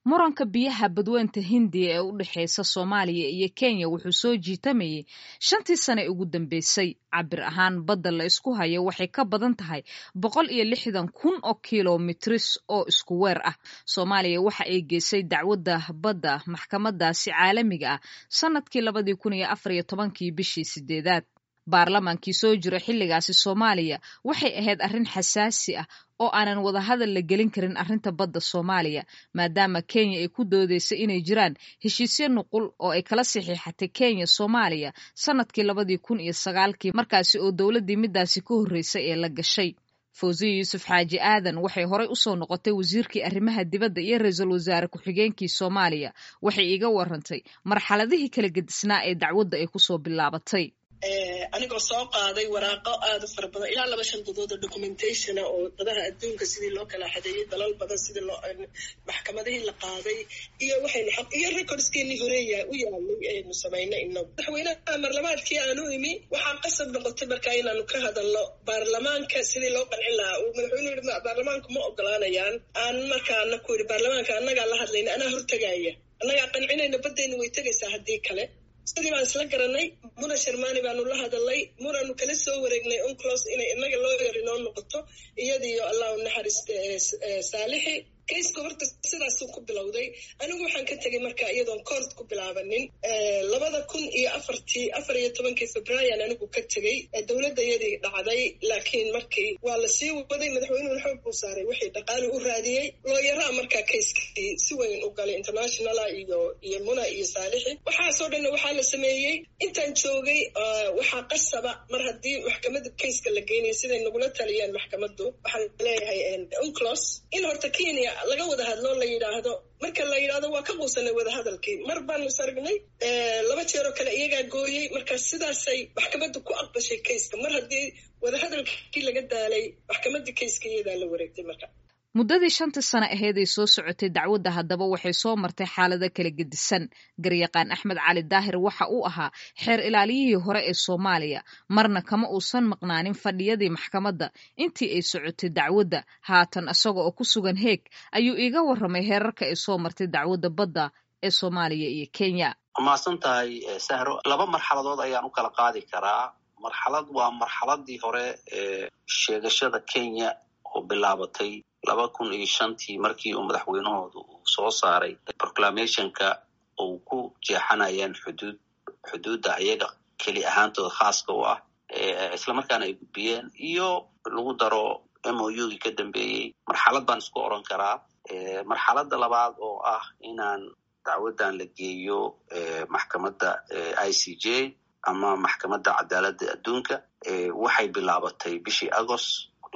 muranka biyaha badweynta Hindiya ee u dhaxaysa Soomaaliya iyo Kenya wuxuu soo jiitamayay 5 sano ugu dambeysay. Cabir ahaan badda la isku hayo waxay ka badan tahay 160,000 oo kiiloomitris oo isku weer ah. Soomaaliya waxa ay geysay dacwadda badda maxkamadaasi caalamiga ah sanadkii 2014 bishii 8. baarlamaankii soo jira xilligaasi Soomaaliya waxay ahayd arrin xasaasi ah oo aanan wada hadal la gelin karin arrinta badda Soomaaliya maadaama Kenya ay ku doodeysay inay jiraan heshiisyo nuqul oo ay kala saxiixatay Kenya Soomaaliya sanadkii 2009 markaasi oo dawladdii midaasi ku horeysay ee la gashay. Fawziya Yuusuf Xaaji Aadan waxay horey u soo noqotay wasiirkii arrimaha dibadda iyo ra'iisul wasaare ku-xigeenkii Soomaaliya. Waxay iga warantay marxaladihii kala gedisnaa ee dacwadda ay ku soo bilaabatay. anigoo soo qaaday waraaqo aad u fara badan ilaa 2 shandadood oo documentation oo dadaha adduunka sidii loo kala xadeeyay dalal badan sidii loo maxkamadihii la qaaday iyo waxaynu xaq iyo recordskeeni horeeya u yaalay aynu sameynay inoo madaxweynaha marlamaadkii aanu imi waxaan qasab noqotay markaa inaanu ka hadalno baarlamaanka sidii loo qancin lahaa uu madaxweynuhu yidhi baarlamaanku ma ogolaanayaan aan markaana ku yidhi baarlamaanka annagaa la hadlayna anaa hortagaya annagaa qancinayna baddaynu way tegaysaa haddii kale sidii baan isla garanay muna sharmaani baanu la hadalay munaanu kala soo wareegnay unclos inay inaga loo yarinoo noqoto iyadiyo allah u naxariista saalixi kaysku horta sidaasuu ku bilowday anigu waxaan ka tegay marka iyadoon koort ku bilaabanin 2014 Febraayo anigu ka tegay dawladda iyadii dhacday laakiin markii waa la sii waday madaxweynuhu xoog buu saaray wixii dhaqaale u raadiyay looyaraa markaa kayskii si weyn u galay international iyo muna iyo saalixi waxaasoo dhan waxaa la sameeyey intaan joogay waxaa qasaba mar haddii maxkamadda kayska la geenayo siday nagula taliyeen maxkamaddu waxaan leeyahay unclos in horta Kenya laga wada hadlo la yiraahdo marka la yiraahdo waa ka quusanay wada hadalkii mar baan sargnay 2 jeer oo kale iyaga gooyay marka sidaasay maxkamaddu ku aqbashay kayska mar haddii wada hadalkii laga daalay maxkamadda kayska iyada la wareegtay marka muddadii 5 sano ahayd ay soo socotay dacwadda haddaba waxay soo martay xaalado kala gedisan. Garyaqaan Axmed Cali Daahir waxa uu ahaa xeer ilaaliyihii hore ee Soomaaliya marna kama uusan maqnaanin fadhiyadii maxkamadda intii ay socotay dacwadda. Haatan asaga oo ku sugan Heeg ayuu iiga warramay heerarka ay soo martay dacwadda badda ee Soomaaliya iyo Kenya. Maasantahay Sahro 2 marxaladood ayaan u kala qaadi karaa. Marxalad waa marxaladii hore ee sheegashada Kenya oo bilaabatay 2005 markii uu madaxweynahoodu soo saaray proclamationka oo ku jeexanayaan xuduudda ayaga kali ahaantooda khaaska u ah isla markaana ay gudbiyeen iyo lagu daro MOU ka dambeeyay marxalad baan isku oran karaa. marxaladda labaad oo ah inaan dacwadan la geeyo maxkamadda ICJ ama maxkamadda cadaaladda adduunka waxay bilaabatay bishii August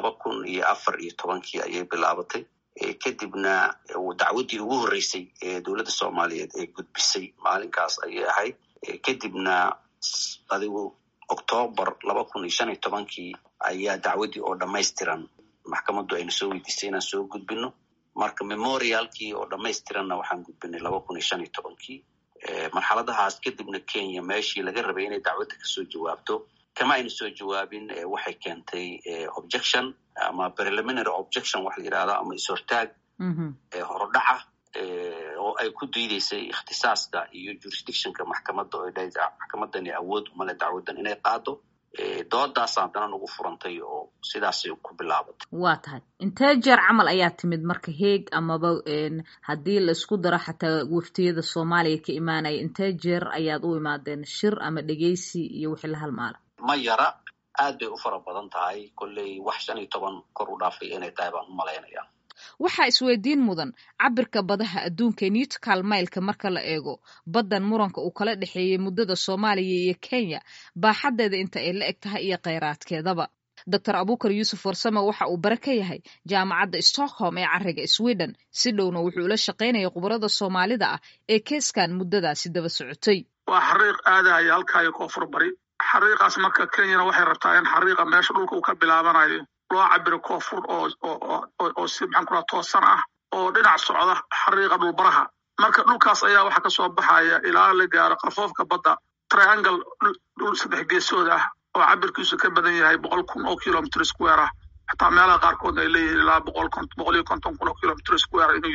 2014 ayay bilaabatay kadibna dacwadii ugu horeysay ee dawladda Soomaaliyeed ee gudbisay maalinkaas ayay ahayd kadibna adigu October 2015 ayaa dacwadii oo dhameystiran maxkamaddu ayna soo weydiisay inaan soo gudbino marka memorialkii oo dhameystiranna waxaan gudbinay 2015 marxaladahaas kadibna Kenya meeshii laga rabay inay dacwadda ka soo jawaabto kama aynu soo jawaabin waxay keentay objection ama preliminary objection wax la yiraahdo ama isortaag horodhaca oo ay ku diideysay ikhtisaaska iyo jurisdictionka maxkamadda oo ay maxkamadani awood uma leh dacwadan inay qaado doodaas haddana ugu furantay oo sidaasay ku bilaabatay. waa tahay intee jeer camal ayaa timid marka Heeg amaba haddii la isku daro xataa waftiyada Soomaaliya ka imaanaya intee jeer ayaad u imaadeen shir ama dhageysi iyo wixii la halmaala? ma yara aad bay u fara badan tahay kolley wax 15 kor u dhaafay inay tahay baan u malaynayaa. waxaa isweydiin mudan cabirka badaha adduunka nautical mile-ka marka la eego baddan muranka uu kala dhexeeyay muddada Soomaaliya iyo Kenya baaxadeeda inta ay la eg tahay iyo kheyraadkeedaba. Dr. Abukar Yuusuf Warsame waxa uu bare ka yahay jaamacadda Stockholm ee cariga Sweden si dhowna wuxuu la shaqeynayay khubarada Soomaalida ah ee keeskan muddadaasi daba socotay. waa xariiq aadaya halkaayo koonfur bari xariiqaas marka Kenya waxay rabtaa in xariiqa meesha dhulka uu ka bilaabanayo loo cabiro koonfur oo si maxan kula toosan ah oo dhinac socda xariiqa dhulbaraha marka dhulkaas ayaa waxa ka soo baxaya ilaa la gaaro qarfoofka badda triangle dhul 3 geesood ah oo cabirkiisu ka badan yahay 100,000 oo kilometer square ah hataa meelaha qaarkood ay leeyihiin ilaa 150,000 oo kilometer square inuu yahay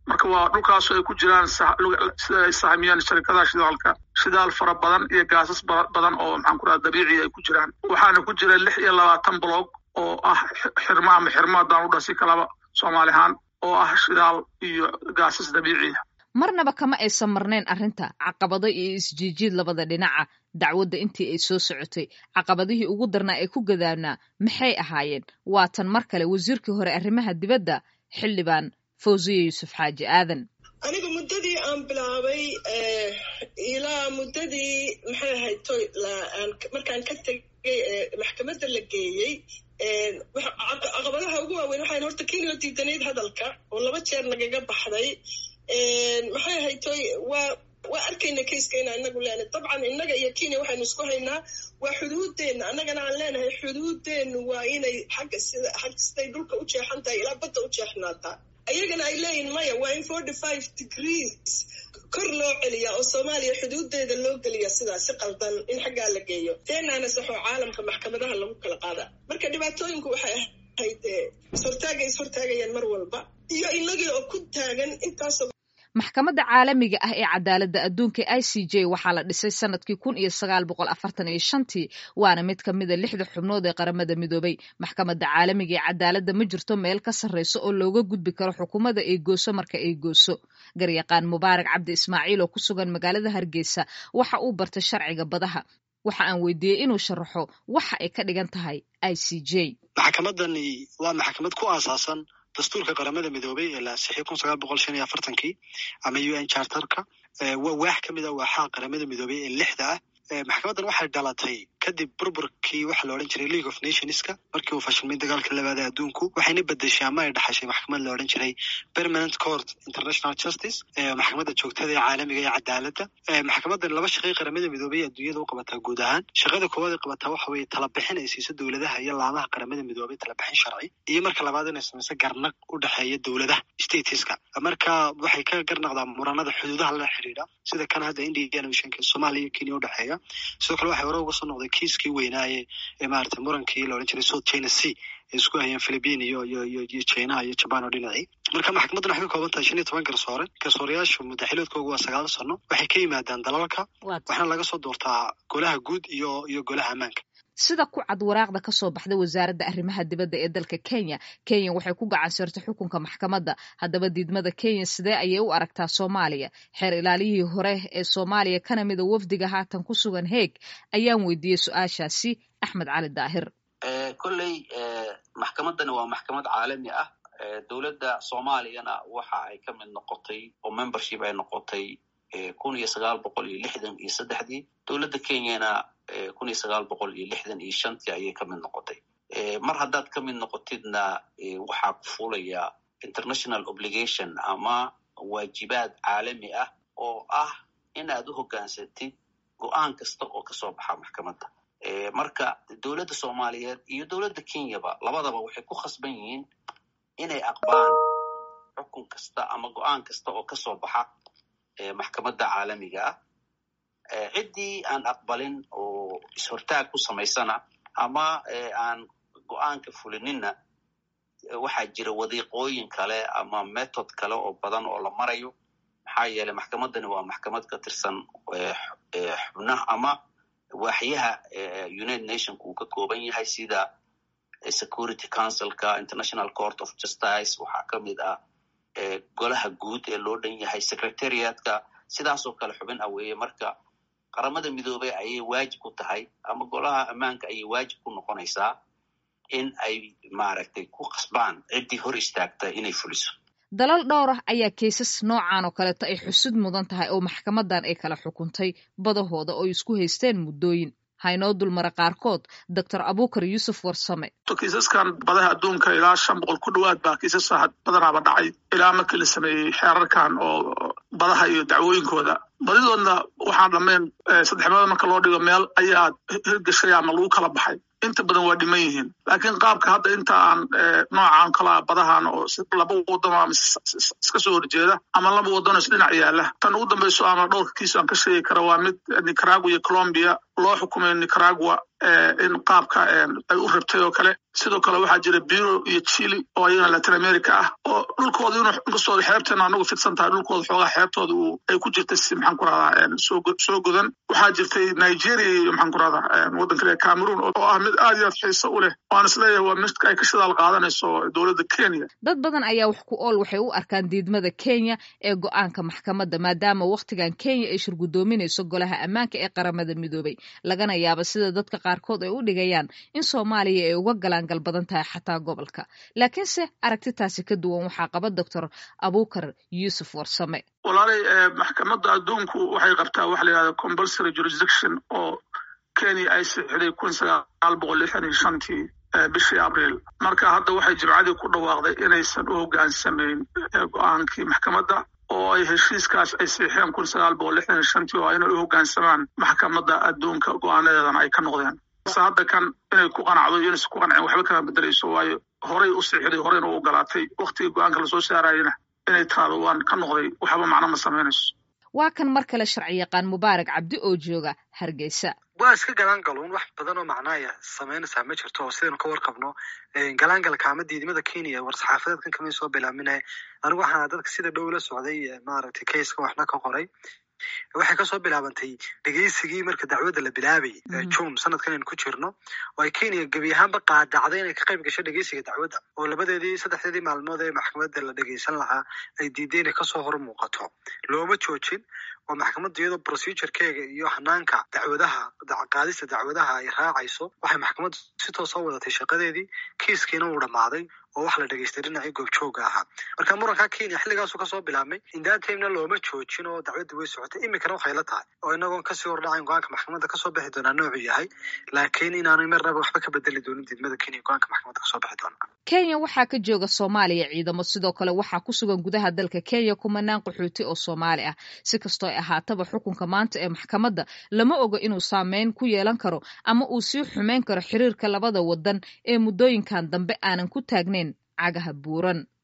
marka waa dhulkaas ay ku jiraan sida ay sahamiyaan shirkadaha shidaalka shidaal fara badan iyo gaasas badan oo maxaan ku radaa dabiici ay ku jiraan waxaana ku jira 26 bloog oo ah xirma ama xirmaadaan u dhasi kalaba Soomaali ahaan oo ah shidaal iyo gaasas dabiici marnaba kama aysan marnayn arrinta caqabado iyo isjiijiid labada dhinaca dacwadda intii ay soo socotay caqabadihii ugu darnaa ee ku gadaanaa maxay ahaayeen waatan mar kale wasiirkii hore arrimaha dibadda xildhibaan Fawziya Yuusuf Xaaji Aadan aniga muddadii aan bilaabay ilaa muddadii maxay ahayd markaan ka tegay maxkamadda la geeyey caqabadaha ugu waaweyn waxay horta Kenya diidanayd hadalka oo 2 jeer nagaga baxday maxay ahayd waa arkayna kayskayna inagu leenahay dabcan inaga iyo Kenya waxaynu isku haynaa waa xuduudeena annagana aan leenahay xuduudeenu waa inay xagga siday dhulka u jeexantahay ilaa badda u jeexnaataa ayagana ay leeyihin maya waa in 45 degrees kor loo celiyaa oo Soomaaliya xuduudeeda loo geliya sidaas si qaldan in xaggaa la geeyo teenaana saxo caalamka maxkamadaha lagu kala qaada marka dhibaatooyinku waxay ahayd ishortaagayaan mar walba iyo inagii oo ku taagan intaasoo maxkamadda caalamiga ah ee cadaaladda adduunka ICJ waxaa la dhisay sanadkii 1945 waana mid ka mid ah 6 xubnood ee qaramada midoobay maxkamadda caalamiga ee cadaaladda ma jirto meel ka sarreyso oo looga gudbi karo xukuumadda ay gooso marka ay gooso garyaqaan Mubaarak Cabdi Ismaaciil oo ku sugan magaalada Hargeysa waxa uu bartay sharciga badaha waxa aan weydiiyey inuu sharaxo waxa ay ka dhigan tahay ICJ maxkamadani waa maxkamad ku aasaasan dastuurka qaramada midoobay ee la saxiixay 1945 ama UN Charterka waa wax kamid ah waxa qaramada midoobay ee 6 ah maxkamadan waxay dhalatay kadib burburkii waxa la oran jiray League of Nationska markii uu fashilmay dagaalkii labaad ee adduunku waxayna bedeshay ama ay dhaxashay maxkamad la oran jiray Permanent Court International Justice maxkamadda joogtada ee caalamiga ee cadaaladda maxkamadan 2 shaqo qaramada midoobay adduunyada u qabata guud ahaan shaqada koowaad ee qabata waxa weeye talo bixin ay siiso dawladaha iyo laamaha qaramada midoobay talo bixin sharci iyo marka labaad inay samayso garnaq u dhaxeeya dawladaha stateska marka waxay ka garnaqdaa muranada xuduudaha la xiriira sida kan hadda Indian Ocean Soomaaliya Kenya u dhaxeeya sidoo kale waxay hore uga soo noqday kiiskii weynaaye ee maartay murankii la oran jiray South China Sea isku hayeen Philippines iyo China iyo Japan oo dhinacay marka maxkamaddan waxay ka kooban tahay 15 garsoore garsooreyaashu madaxweynaha waa 9 sano waxay ka yimaadaan dalalka waxaana laga soo doortaa golaha guud iyo golaha ammaanka sida ku cad waraaqda ka soo baxday wasaaradda arrimaha dibadda ee dalka Kenya waxay ku gacan saartay xukunka maxkamadda haddaba diidmada Kenya sidee ayay u aragtaa Soomaaliya xeer ilaaliyihii hore ee Soomaaliya kana mid wafdiga haatan ku sugan Hague ayaan weydiiyey su'aashaasi Axmed Cali Daahir kulley maxkamadani waa maxkamad caalami ah dawladda Soomaaliyana waxa ay ka mid noqotay oo membership ay noqotay 1963 dawladda Kenyana 1965 ayay ka mid noqotay mar haddaad ka mid noqotidna waxaa ku fuulaya international obligation ama waajibaad caalami ah oo ah inaad u hoggaansatid go'aan kasta oo ka soo baxa maxkamadda marka dawladda Soomaaliyeed iyo dawladda Kenyaba labadaba waxay ku khasban yihiin inay aqbalaan xukun kasta ama go'aan kasta oo ka soo baxa maxkamadda caalamiga ah ciddii aan aqbalin oo ishortaag ku samaysana ama aan go'aanka fulinina waxaa jira wadiiqooyin kale ama method kale oo badan oo la marayo maxaa yeelay maxkamadani waa maxkamad ka tirsan xubnaha ama waaxyaha United Nations uu ka kooban yahay sida Security Councilka International Court of Justice waxaa ka mid ah golaha guud ee loo dhan yahay secretariatka sidaas oo kale xubin aweeye marka qaramada midoobay ayay waajib ku tahay ama golaha ammaanka ayay waajib ku noqonaysaa in ay maaragtay ku qasbaan ciddii hor istaagta inay fuliso dalal dhowr ah ayaa keesas noocan oo kaleeto ay xusud mudan tahay oo maxkamadan ay kala xukuntay badahooda oo isku haysteen muddooyin haynoo dulmara qaarkood Dr. Abuukar Yuusuf Warsame kiisaskan badaha adduunka ilaa 500 ku dhawaad baa kiisas badanaaba dhacay ilaa markii la sameeyey xeerarkan oo badaha iyo dacwooyinkooda badidoodna waxaan dhameen 3 meelood marka loo dhigo meel ayaa hirgashay ama lagu kala baxay inta badan waa dhiman yihiin laakiin qaabka hadda inta aan noocan kala badahan oo laba waddan ama iska soo horjeeda ama laba waddan oo dhinac yaala tan ugu dambayso ama dhowrka kiis aan ka sheegi karo waa mid Nicaragua iyo Colombia loo xukumay Nicaragua in qaabka ay u rabtay oo kale sidoo kale waxaa jira Peru iyo Chile oo ayagana Latin America ah oo dhulkooda inuu inkastoo xeebteena anagu fidsan tahay dhulkooda xoogaa xeebtooda ay ku jirtay si maxaan ku rahdaa soo godan waxaa jirtay Nigeria iyo maxaan ku rahdaa waddanka Cameroon oo ah mid aad iyo aad xiiso u leh waan isleeyahay waa mid ay ka shidaal qaadanayso dowladda Kenya. Dad badan ayaa wax ku ool waxay u arkaan diidmada Kenya ee go'aanka maxkamadda maadaama waqtigan Kenya ay shirgudoominayso golaha ammaanka ee qaramada midoobay lagana yaabo sida dadka qaarkood ay u dhigayaan in Soomaaliya ay uga galaan badan tahay xataa gobolka laakiinse aragtitaasi ka duwan waxaa qaba Dr. Abuukar Yuusuf Warsame. walaalay maxkamadda adduunku waxay qabtaa wax la yiraahdo compulsory jurisdiction oo Kenya ay saxiixday 1965 bishii Abriil marka hadda waxay jimcadii ku dhawaaqday inaysan u hogaansamayn go'aankii maxkamadda oo ay heshiiskaas ay saxiixeen 1965 oo ayna u hoggaansamaan maxkamadda adduunka go'aanadeedana ay ka noqdeen hadda kan inay ku qanacdo iyo inay ku qancin waxba kama bedelayso waayo horay u saxiixday horeyna u ogolaatay waqtigii go'aanka la soo saarayna inay taado waan ka noqday waxba macno ma samaynayso. waa kan mar kale sharci yaqaan Mubaarak Cabdi oo jooga Hargeysa. waa iska galaangaluun wax badan oo macnaaya samaynaysaa ma jirto oo sidaynu ka warqabno galaangalka ama diidmada Kenya war saxaafadeedkan kamay soo bilaaminay anigu waxaan dadka sida dhow la socday maaragtay case-ka waxna ka qoray waxay ka soo bilaabantay dhageysigii marka dacwadda la bilaabay June sanadkan aynu ku jirno oo ay Kenya gabi ahaanba qaadacday inay ka qayb gasho dhageysiga dacwadda oo saddexdeedii maalmood ee maxkamadda la dhageysan lahaa ay diideen inay kasoo hor muuqato looma joojin oo maxkamadda iyadoo procedure-keega iyo hanaanka qaadista dacwadaha ay raacayso waxay maxkamaddu si toos u wadatay shaqadeedii kiiskiina uu dhammaaday oo wax la dhageystay dhinacii goobjooga ahaa marka muranka Kenya xilligaasuu kasoo bilaabmay indaatayna looma joojin oo dacwadda way socotay iminkana waxay la tahay oo inagoon kasii hordhacayn go'aanka maxkamadda kasoo bixi doonaa noocuu yahay laakiin inaanay marnaba waxba ka bedeli doonin diidmada Kenya go'aanka maxkamadda kasoo bixi doona. Kenya waxaa ka jooga Soomaaliya ciidamo sidoo kale waxaa ku sugan gudaha dalka Kenya kumanaan qaxooti oo Soomaali ah si kastoo ay ahaataba xukunka maanta ee maxkamadda lama oga inuu saameyn ku yeelan karo ama uu sii xumeyn karo xiriirka labada wadan ee muddooyinkan dambe aanan ku taagnayn cagaha buuran.